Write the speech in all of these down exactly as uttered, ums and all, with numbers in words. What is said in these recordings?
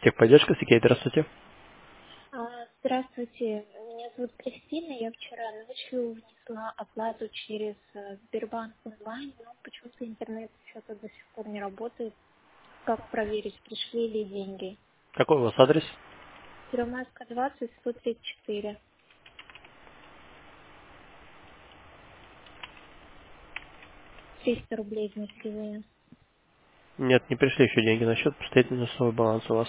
Техподдержка, Сикей, здравствуйте. А, Здравствуйте, меня зовут Кристина. Я вчера ночью внесла оплату через э, Сбербанк онлайн, но почему-то интернет что-то до сих пор не работает. Как проверить, пришли ли деньги? Какой у вас адрес? Первомайская двадцать, сто тридцать четыре. триста рублей внесли. Нет, не пришли еще деньги на счет, стоит минусовой баланс у вас.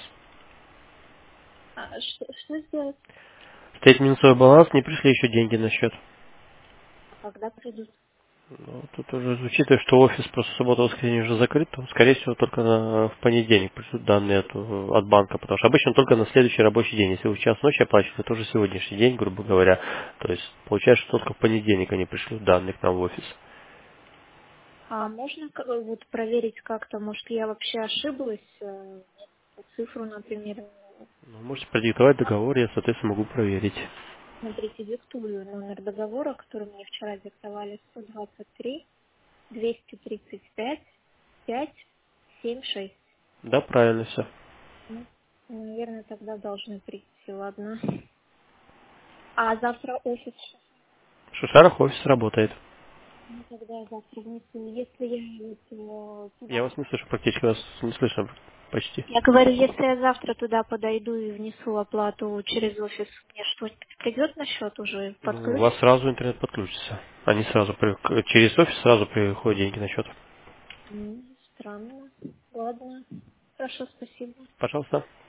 А что, что сделать? Стоит минусовой баланс, не пришли еще деньги на счет. А когда придут? Ну, тут уже учитывая, что офис просто суббота-воскресенье уже закрыт, то, скорее всего, только на- в понедельник пришлют данные от, от банка, потому что обычно только на следующий рабочий день. Если вы в час ночи оплачиваете, это уже сегодняшний день, грубо говоря. То есть, получается, что только в понедельник они пришлют данные к нам в офис. А можно как бы вот проверить как-то, может, я вообще ошиблась? э, Цифру, например, Ну, можете продиктовать договор, я, соответственно, могу проверить. смотрите, диктую номер договора, который мне вчера диктовали, сто двадцать три двести тридцать пять пять семь шесть. Да, правильно все. Ну, наверное, тогда должны прийти, ладно. А завтра офис, В Шушарах офис работает. ну, тогда я завтра внесу. Если я вот, э, Я туда... вас не слышу, практически вас не слышно почти. Я говорю, если я завтра туда подойду и внесу оплату через офис, мне что-нибудь придет на счет уже, Ну, у вас подключится? сразу интернет подключится. Они сразу при- к- через офис сразу приходят деньги на счет. М, Странно. Ладно. Хорошо, спасибо. Пожалуйста.